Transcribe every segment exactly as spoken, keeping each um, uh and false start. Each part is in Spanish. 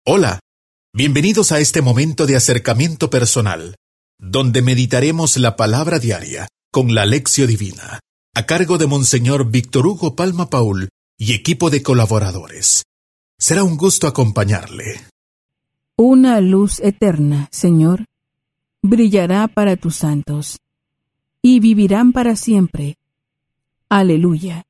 Hola, bienvenidos a este momento de acercamiento personal, donde meditaremos la palabra diaria con la Lección Divina, a cargo de Monseñor Víctor Hugo Palma Paul y equipo de colaboradores. Será un gusto acompañarle. Una luz eterna, Señor, brillará para tus santos, y vivirán para siempre. Aleluya.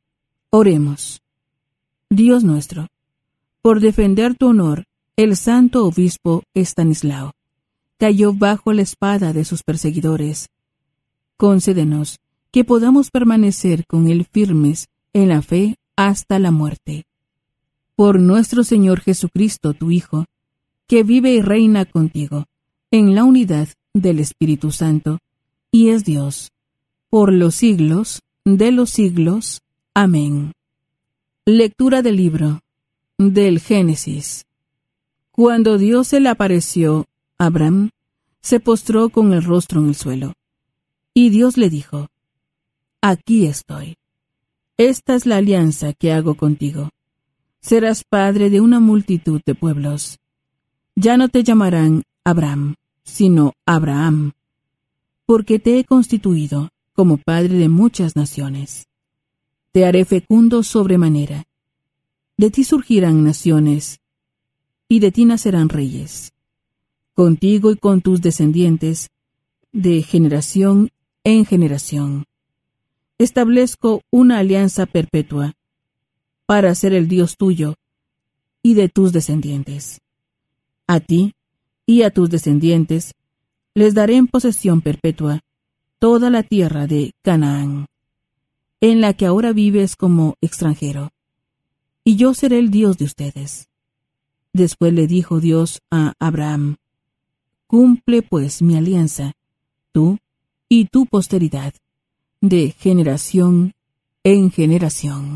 Oremos. Dios nuestro, por defender tu honor, el santo obispo Estanislao cayó bajo la espada de sus perseguidores. Concédenos que podamos permanecer con él firmes en la fe hasta la muerte. Por nuestro Señor Jesucristo, tu Hijo, que vive y reina contigo, en la unidad del Espíritu Santo, y es Dios, por los siglos de los siglos. Amén. Lectura del libro del Génesis. Cuando Dios se le apareció a Abraham, se postró con el rostro en el suelo, y Dios le dijo: Aquí estoy. Esta es la alianza que hago contigo. Serás padre de una multitud de pueblos. Ya no te llamarán Abraham, sino Abraham, porque te he constituido como padre de muchas naciones. Te haré fecundo sobremanera. De ti surgirán naciones, y de ti nacerán reyes. Contigo y con tus descendientes, de generación en generación, establezco una alianza perpetua, para ser el Dios tuyo y de tus descendientes. A ti y a tus descendientes les daré en posesión perpetua toda la tierra de Canaán, en la que ahora vives como extranjero, y yo seré el Dios de ustedes. Después le dijo Dios a Abraham: Cumple pues mi alianza, tú y tu posteridad, de generación en generación.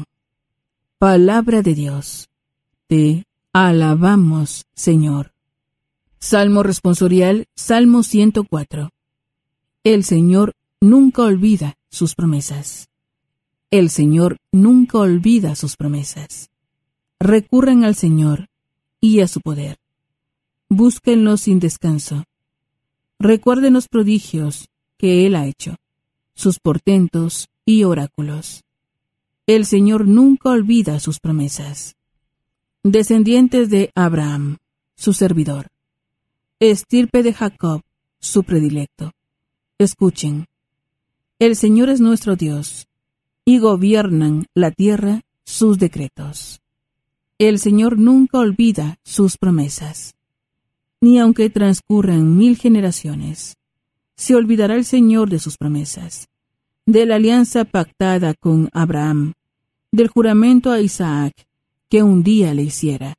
Palabra de Dios. Te alabamos, Señor. Salmo responsorial, Salmo ciento cuatro. El Señor nunca olvida sus promesas. El Señor nunca olvida sus promesas. Recurran al Señor y a su poder. Búsquenlo sin descanso. Recuerden los prodigios que Él ha hecho, sus portentos y oráculos. El Señor nunca olvida sus promesas. Descendientes de Abraham, su servidor. Estirpe de Jacob, su predilecto. Escuchen. El Señor es nuestro Dios, y gobiernan la tierra sus decretos. El Señor nunca olvida sus promesas, ni aunque transcurran mil generaciones, se olvidará el Señor de sus promesas, de la alianza pactada con Abraham, del juramento a Isaac que un día le hiciera.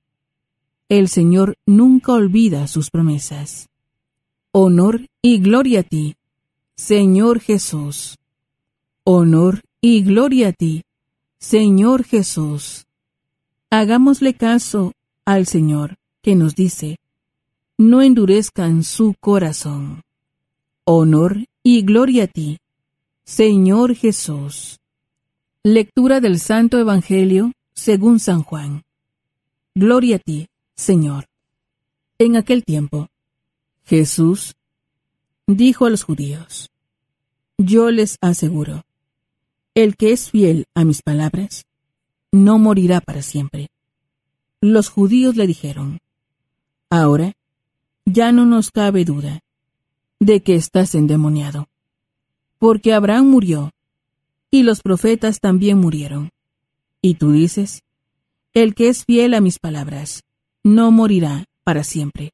El Señor nunca olvida sus promesas. Honor y gloria a ti, Señor Jesús. Honor y gloria a ti, Señor Jesús. Hagámosle caso al Señor, que nos dice: no endurezcan su corazón. Honor y gloria a ti, Señor Jesús. Lectura del Santo Evangelio según San Juan. Gloria a ti, Señor. En aquel tiempo, Jesús dijo a los judíos: Yo les aseguro, el que es fiel a mis palabras, no morirá para siempre. Los judíos le dijeron: Ahora ya no nos cabe duda de que estás endemoniado, porque Abraham murió, y los profetas también murieron. Y tú dices: el que es fiel a mis palabras, no morirá para siempre.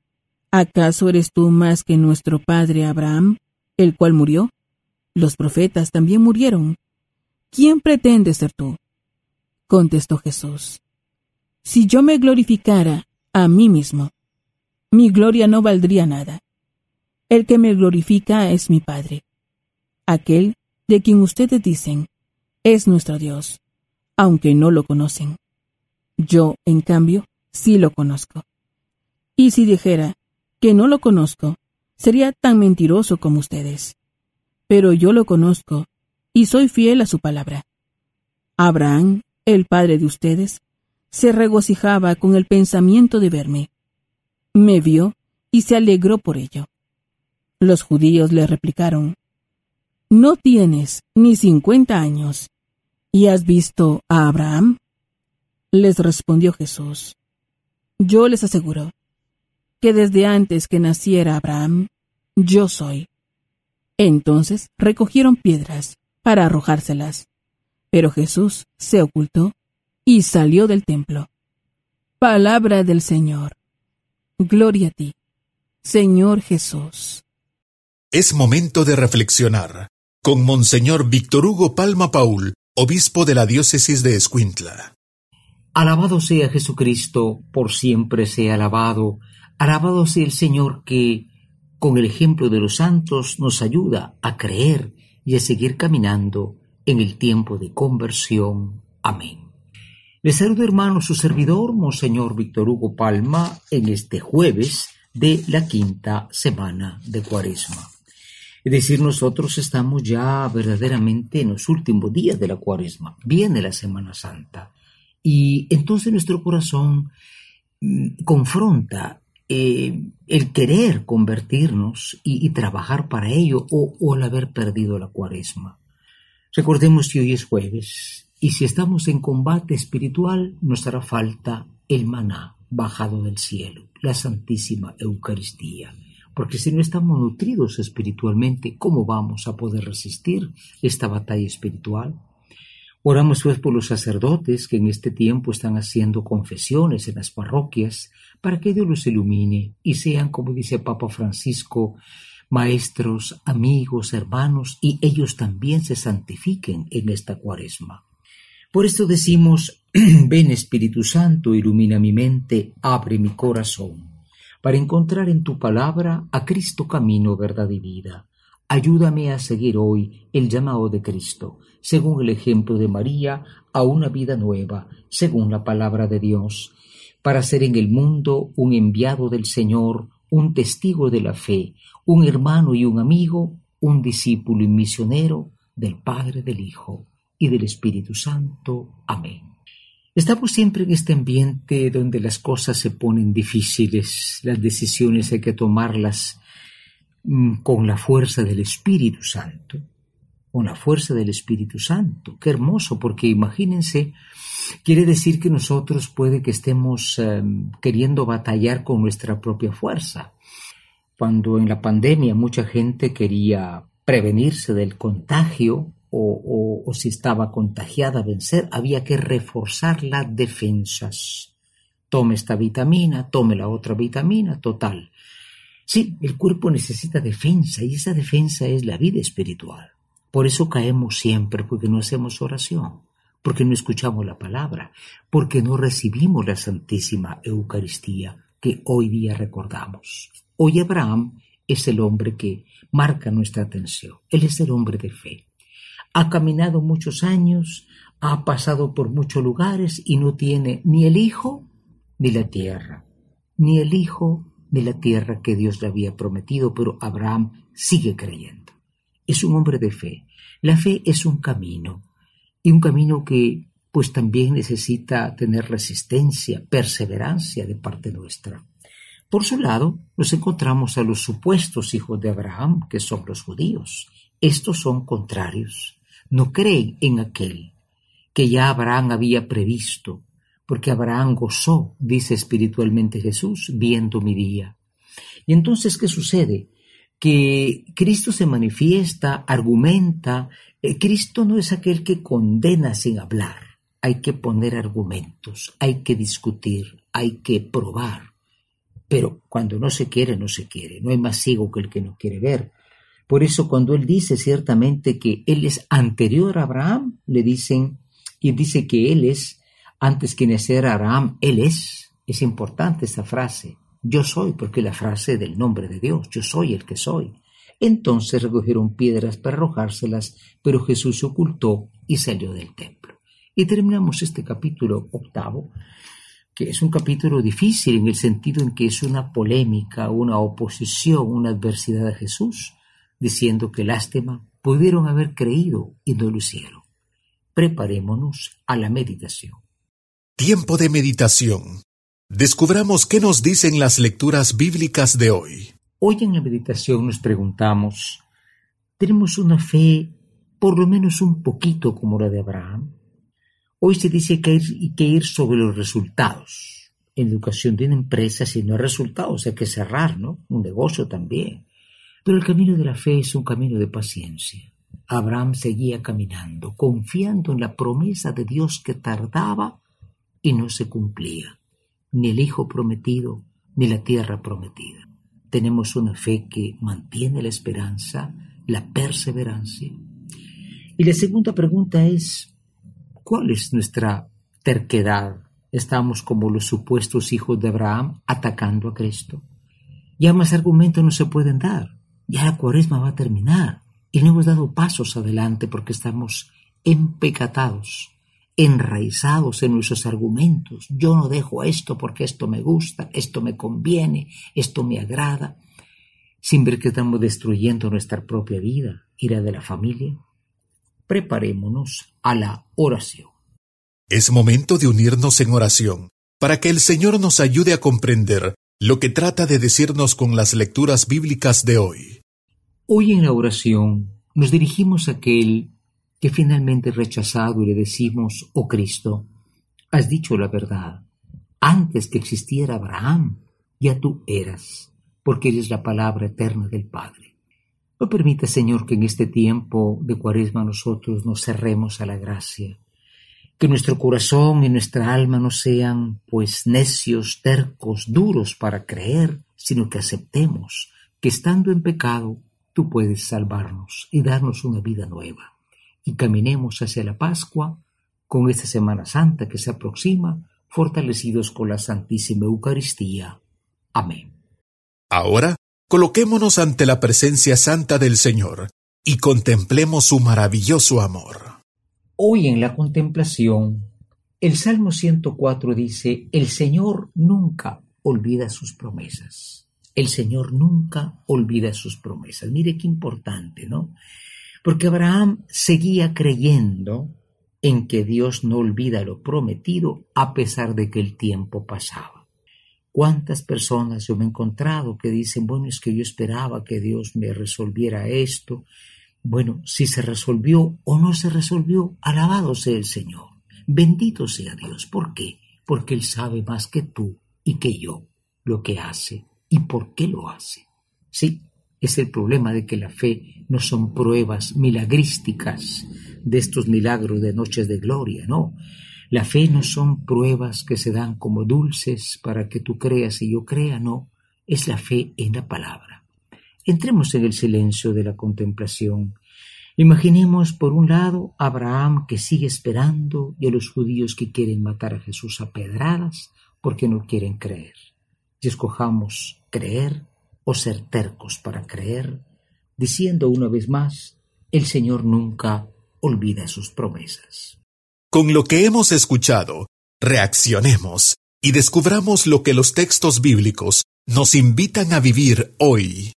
¿Acaso eres tú más que nuestro padre Abraham, el cual murió? Los profetas también murieron. ¿Quién pretendes ser tú? Contestó Jesús: Si yo me glorificara a mí mismo, mi gloria no valdría nada. El que me glorifica es mi Padre, aquel de quien ustedes dicen: es nuestro Dios, aunque no lo conocen. Yo, en cambio, sí lo conozco. Y si dijera que no lo conozco, sería tan mentiroso como ustedes. Pero yo lo conozco, y soy fiel a su palabra. Abraham, el padre de ustedes, se regocijaba con el pensamiento de verme. Me vio y se alegró por ello. Los judíos le replicaron: ¿No tienes ni cincuenta años y has visto a Abraham? Les respondió Jesús: Yo les aseguro que desde antes que naciera Abraham, yo soy. Entonces recogieron piedras para arrojárselas, pero Jesús se ocultó y salió del templo. Palabra del Señor. Gloria a ti, Señor Jesús. Es momento de reflexionar con Monseñor Víctor Hugo Palma Paul, obispo de la diócesis de Escuintla. Alabado sea Jesucristo, por siempre sea alabado. Alabado sea el Señor que, con el ejemplo de los santos, nos ayuda a creer y a seguir caminando en el tiempo de conversión. Amén. Les saludo, hermano, su servidor, Monseñor Víctor Hugo Palma, en este jueves de la quinta semana de Cuaresma. Es decir, nosotros estamos ya verdaderamente en los últimos días de la Cuaresma. Viene la Semana Santa. Y entonces nuestro corazón mm, confronta eh, el querer convertirnos y, y trabajar para ello o, o el haber perdido la Cuaresma. Recordemos que hoy es jueves y si estamos en combate espiritual nos hará falta el maná bajado del cielo, la Santísima Eucaristía. Porque si no estamos nutridos espiritualmente, ¿cómo vamos a poder resistir esta batalla espiritual? Oramos pues por los sacerdotes que en este tiempo están haciendo confesiones en las parroquias para que Dios los ilumine y sean, como dice Papa Francisco, maestros, amigos, hermanos, y ellos también se santifiquen en esta Cuaresma. Por esto decimos: ven Espíritu Santo, ilumina mi mente, abre mi corazón, para encontrar en tu palabra a Cristo camino, verdad y vida. Ayúdame a seguir hoy el llamado de Cristo, según el ejemplo de María, a una vida nueva, según la palabra de Dios, para ser en el mundo un enviado del Señor, un testigo de la fe, un hermano y un amigo, un discípulo y misionero del Padre, del Hijo y del Espíritu Santo. Amén. Estamos siempre en este ambiente donde las cosas se ponen difíciles, las decisiones hay que tomarlas mmm, con la fuerza del Espíritu Santo, con la fuerza del Espíritu Santo. Qué hermoso, porque imagínense, quiere decir que nosotros puede que estemos eh, queriendo batallar con nuestra propia fuerza. Cuando en la pandemia mucha gente quería prevenirse del contagio, O, o, o si estaba contagiada, vencer, había que reforzar las defensas. Tome esta vitamina, tome la otra vitamina, total. Sí, el cuerpo necesita defensa y esa defensa es la vida espiritual. Por eso caemos siempre, porque no hacemos oración, porque no escuchamos la palabra, porque no recibimos la Santísima Eucaristía que hoy día recordamos. Hoy Abraham es el hombre que marca nuestra atención. Él es el hombre de fe. Ha caminado muchos años, ha pasado por muchos lugares y no tiene ni el hijo ni la tierra, ni el hijo ni la tierra que Dios le había prometido, pero Abraham sigue creyendo. Es un hombre de fe. La fe es un camino, y un camino que pues también necesita tener resistencia, perseverancia de parte nuestra. Por su lado, nos encontramos a los supuestos hijos de Abraham, que son los judíos. Estos son contrarios. No creen en aquel que ya Abraham había previsto, porque Abraham gozó, dice espiritualmente Jesús, viendo mi día. Y entonces, ¿qué sucede? Que Cristo se manifiesta, argumenta. Eh, Cristo no es aquel que condena sin hablar. Hay que poner argumentos, hay que discutir, hay que probar. Pero cuando no se quiere, no se quiere. No hay más ciego que el que no quiere ver. Por eso cuando él dice ciertamente que él es anterior a Abraham, le dicen, y dice que él es, antes que naciera Abraham, él es. Es importante esa frase. Yo soy, porque es la frase del nombre de Dios. Yo soy el que soy. Entonces recogieron piedras para arrojárselas, pero Jesús se ocultó y salió del templo. Y terminamos este capítulo octavo, que es un capítulo difícil en el sentido en que es una polémica, una oposición, una adversidad a Jesús, diciendo que lástima, pudieron haber creído y no lo hicieron. Preparémonos a la meditación. Tiempo de meditación. Descubramos qué nos dicen las lecturas bíblicas de hoy. Hoy en la meditación nos preguntamos, ¿tenemos una fe por lo menos un poquito como la de Abraham? Hoy se dice que hay que ir sobre los resultados. En educación de una empresa, si no hay resultados, hay que cerrar, ¿no? Un negocio también. Pero el camino de la fe es un camino de paciencia. Abraham seguía caminando, confiando en la promesa de Dios que tardaba y no se cumplía. Ni el hijo prometido, ni la tierra prometida. Tenemos una fe que mantiene la esperanza, la perseverancia. Y la segunda pregunta es, ¿cuál es nuestra terquedad? ¿Estamos como los supuestos hijos de Abraham atacando a Cristo? Ya más argumentos no se pueden dar. Ya la cuaresma va a terminar y no hemos dado pasos adelante porque estamos empecatados, enraizados en nuestros argumentos. Yo no dejo esto porque esto me gusta, esto me conviene, esto me agrada, sin ver que estamos destruyendo nuestra propia vida y la de la familia. Preparémonos a la oración. Es momento de unirnos en oración para que el Señor nos ayude a comprender lo que trata de decirnos con las lecturas bíblicas de hoy. Hoy en la oración nos dirigimos a aquel que finalmente es rechazado y le decimos, oh Cristo, has dicho la verdad. Antes que existiera Abraham, ya tú eras, porque eres la palabra eterna del Padre. No permita, Señor, que en este tiempo de Cuaresma nosotros nos cerremos a la gracia. Que nuestro corazón y nuestra alma no sean, pues, necios, tercos, duros para creer, sino que aceptemos que estando en pecado, tú puedes salvarnos y darnos una vida nueva. Y caminemos hacia la Pascua con esta Semana Santa que se aproxima, fortalecidos con la Santísima Eucaristía. Amén. Ahora, coloquémonos ante la presencia santa del Señor y contemplemos su maravilloso amor. Hoy en la contemplación, el Salmo ciento cuatro dice, el Señor nunca olvida sus promesas. El Señor nunca olvida sus promesas. Mire qué importante, ¿no? Porque Abraham seguía creyendo en que Dios no olvida lo prometido a pesar de que el tiempo pasaba. ¿Cuántas personas yo me he encontrado que dicen, bueno, es que yo esperaba que Dios me resolviera esto? Bueno, si se resolvió o no se resolvió, alabado sea el Señor. Bendito sea Dios. ¿Por qué? Porque Él sabe más que tú y que yo lo que hace y por qué lo hace. Sí, es el problema de que la fe no son pruebas milagrísticas de estos milagros de noches de gloria, no. La fe no son pruebas que se dan como dulces para que tú creas y yo crea, no. Es la fe en la palabra. Entremos en el silencio de la contemplación. Imaginemos por un lado a Abraham que sigue esperando y a los judíos que quieren matar a Jesús a pedradas porque no quieren creer. Y escojamos creer o ser tercos para creer, diciendo una vez más, el Señor nunca olvida sus promesas. Con lo que hemos escuchado, reaccionemos y descubramos lo que los textos bíblicos nos invitan a vivir hoy.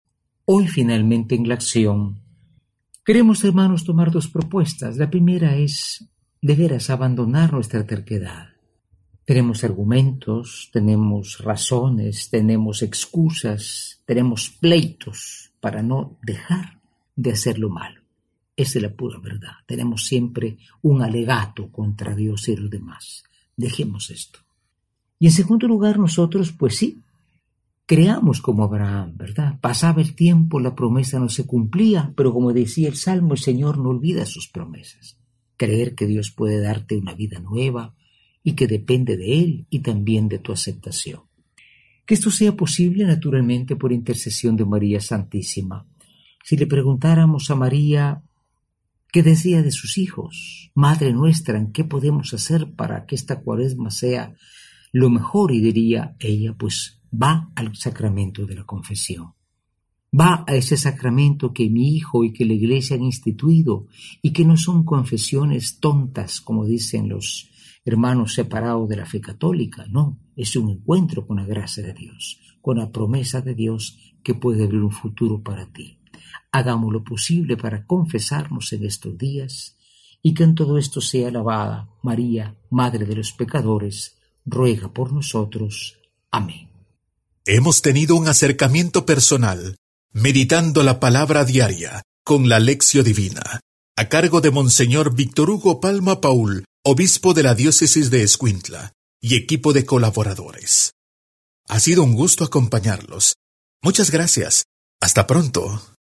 Hoy finalmente en la acción, queremos, hermanos, tomar dos propuestas. La primera es, de veras, abandonar nuestra terquedad. Tenemos argumentos, tenemos razones, tenemos excusas, tenemos pleitos para no dejar de hacer lo malo. Esa es la pura verdad. Tenemos siempre un alegato contra Dios y los demás. Dejemos esto. Y en segundo lugar, nosotros, pues sí, creamos como Abraham, ¿verdad? Pasaba el tiempo, la promesa no se cumplía, pero como decía el Salmo, el Señor no olvida sus promesas. Creer que Dios puede darte una vida nueva y que depende de Él y también de tu aceptación. Que esto sea posible, naturalmente, por intercesión de María Santísima. Si le preguntáramos a María qué decía de sus hijos, Madre nuestra, ¿en qué podemos hacer para que esta Cuaresma sea lo mejor? Y diría ella, pues va al sacramento de la confesión. Va a ese sacramento que mi hijo y que la Iglesia han instituido y que no son confesiones tontas, como dicen los hermanos separados de la fe católica. No, es un encuentro con la gracia de Dios, con la promesa de Dios que puede abrir un futuro para ti. Hagamos lo posible para confesarnos en estos días y que en todo esto sea alabada María, Madre de los pecadores, ruega por nosotros. Amén. Hemos tenido un acercamiento personal, meditando la palabra diaria con la Lección Divina, a cargo de Monseñor Víctor Hugo Palma Paul, obispo de la diócesis de Escuintla, y equipo de colaboradores. Ha sido un gusto acompañarlos. Muchas gracias. Hasta pronto.